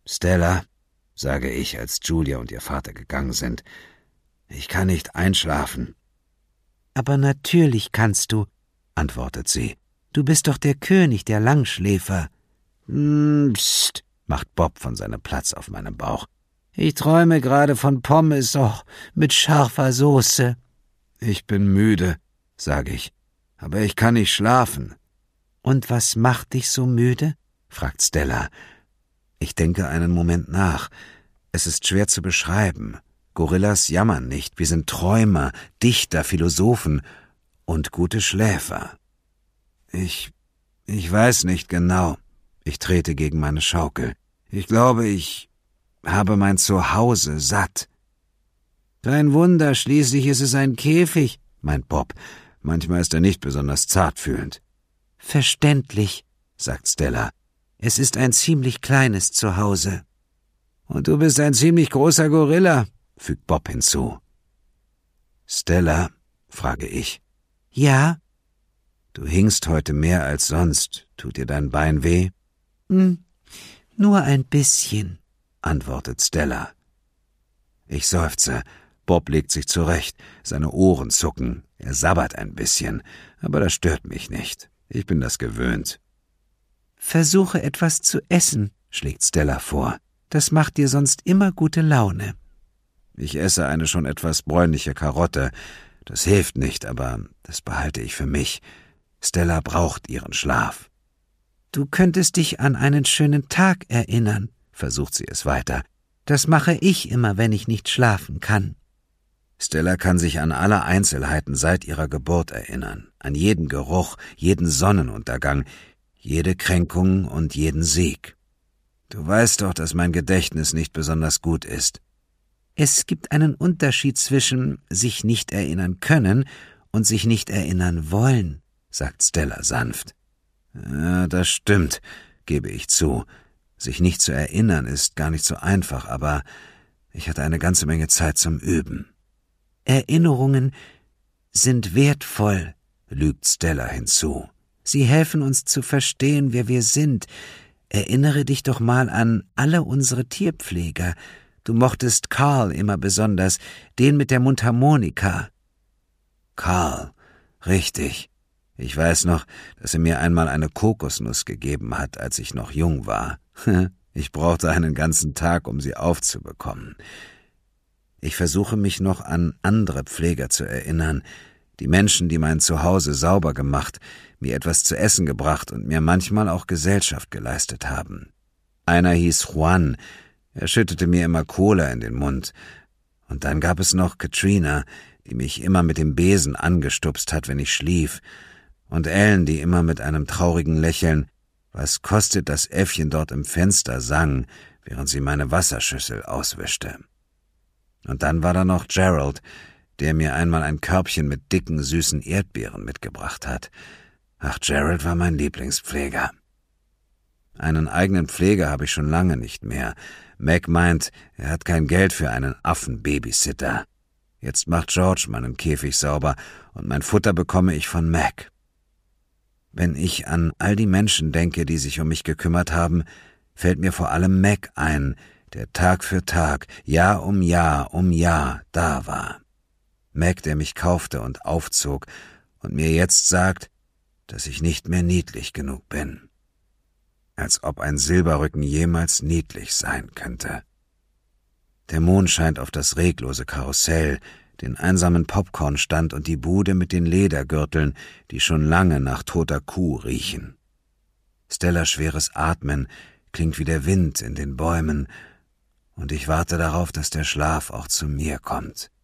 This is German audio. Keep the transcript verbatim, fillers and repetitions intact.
»Stella«, sage ich, als Julia und ihr Vater gegangen sind, »ich kann nicht einschlafen.« »Aber natürlich kannst du«, antwortet sie. »Du bist doch der König der Langschläfer.« »Hm, pst«, macht Bob von seinem Platz auf meinem Bauch. »Ich träume gerade von Pommes, oh, mit scharfer Soße.« »Ich bin müde«, sage ich, »aber ich kann nicht schlafen.« »Und was macht dich so müde?« fragt Stella. Ich denke einen Moment nach. Es ist schwer zu beschreiben. Gorillas jammern nicht, wir sind Träumer, Dichter, Philosophen und gute Schläfer. Ich, ich weiß nicht genau. Ich trete gegen meine Schaukel. Ich glaube, ich habe mein Zuhause satt. »Kein Wunder, schließlich ist es ein Käfig«, meint Bob. Manchmal ist er nicht besonders zartfühlend. »Verständlich«, sagt Stella. »Es ist ein ziemlich kleines Zuhause.« »Und du bist ein ziemlich großer Gorilla«, fügt Bob hinzu. »Stella«, frage ich. »Ja?« »Du hingst heute mehr als sonst. Tut dir dein Bein weh?« »Hm, nur ein bisschen«, antwortet Stella. Ich seufze. Bob legt sich zurecht. Seine Ohren zucken. Er sabbert ein bisschen. Aber das stört mich nicht. Ich bin das gewöhnt. »Versuche etwas zu essen«, schlägt Stella vor. »Das macht dir sonst immer gute Laune.« Ich esse eine schon etwas bräunliche Karotte. Das hilft nicht, aber das behalte ich für mich. Stella braucht ihren Schlaf. »Du könntest dich an einen schönen Tag erinnern«, versucht sie es weiter. »Das mache ich immer, wenn ich nicht schlafen kann.« Stella kann sich an alle Einzelheiten seit ihrer Geburt erinnern, an jeden Geruch, jeden Sonnenuntergang, jede Kränkung und jeden Sieg. Du weißt doch, dass mein Gedächtnis nicht besonders gut ist. Es gibt einen Unterschied zwischen sich nicht erinnern können und sich nicht erinnern wollen, sagt Stella sanft. Ja, das stimmt, gebe ich zu. Sich nicht zu erinnern ist gar nicht so einfach, aber ich hatte eine ganze Menge Zeit zum Üben. Erinnerungen sind wertvoll, lügt Stella hinzu. Sie helfen uns zu verstehen, wer wir sind. Erinnere dich doch mal an alle unsere Tierpfleger. Du mochtest Carl immer besonders, den mit der Mundharmonika. Carl, richtig. Ich weiß noch, dass er mir einmal eine Kokosnuss gegeben hat, als ich noch jung war. Ich brauchte einen ganzen Tag, um sie aufzubekommen. Ich versuche mich noch an andere Pfleger zu erinnern, die Menschen, die mein Zuhause sauber gemacht, mir etwas zu essen gebracht und mir manchmal auch Gesellschaft geleistet haben. Einer hieß Juan, er schüttete mir immer Cola in den Mund. Und dann gab es noch Katrina, die mich immer mit dem Besen angestupst hat, wenn ich schlief, und Ellen, die immer mit einem traurigen Lächeln »Was kostet das Äffchen dort im Fenster« sang, während sie meine Wasserschüssel auswischte. Und dann war da noch Gerald, der mir einmal ein Körbchen mit dicken, süßen Erdbeeren mitgebracht hat. Ach, Gerald war mein Lieblingspfleger. Einen eigenen Pfleger habe ich schon lange nicht mehr. Mac meint, er hat kein Geld für einen Affen-Babysitter. Jetzt macht George meinen Käfig sauber und mein Futter bekomme ich von Mac. Wenn ich an all die Menschen denke, die sich um mich gekümmert haben, fällt mir vor allem Mac ein, der Tag für Tag, Jahr um Jahr um Jahr da war. Mac, der mich kaufte und aufzog und mir jetzt sagt, dass ich nicht mehr niedlich genug bin. Als ob ein Silberrücken jemals niedlich sein könnte. Der Mond scheint auf das reglose Karussell, den einsamen Popcornstand und die Bude mit den Ledergürteln, die schon lange nach toter Kuh riechen. Stellas schweres Atmen klingt wie der Wind in den Bäumen, und ich warte darauf, dass der Schlaf auch zu mir kommt.